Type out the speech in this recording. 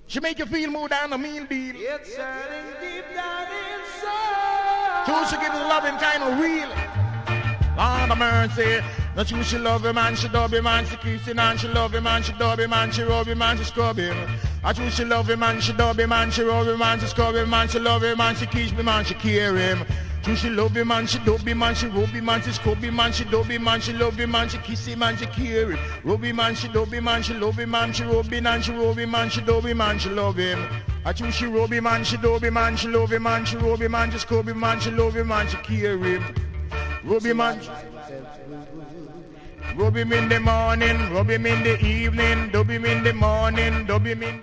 She make you feel more than a meal deal. It's hurting deep down inside. So she give the loving kind of real. Lord of mercy. Not you, she love him and she dub him and she kiss him and she love him and she dub him and she rub him and she scrub him. I choose she love him and she dub him and she rub him and she scrub him and she love him and she kiss him and she care him. Choose she love him and she dub him and she rub him and she scrub him and she dub him and she love him and she kiss him and she care him. Rub him and she dub him and she love him and she rub him and she rub him and she dub him and she love him. I choose she rub him and she dub him and she love him and she rub him and she scrub him and she love him and she care him. Rub him and rub him in the morning, rub him in the evening, dub him in the morning, dub him in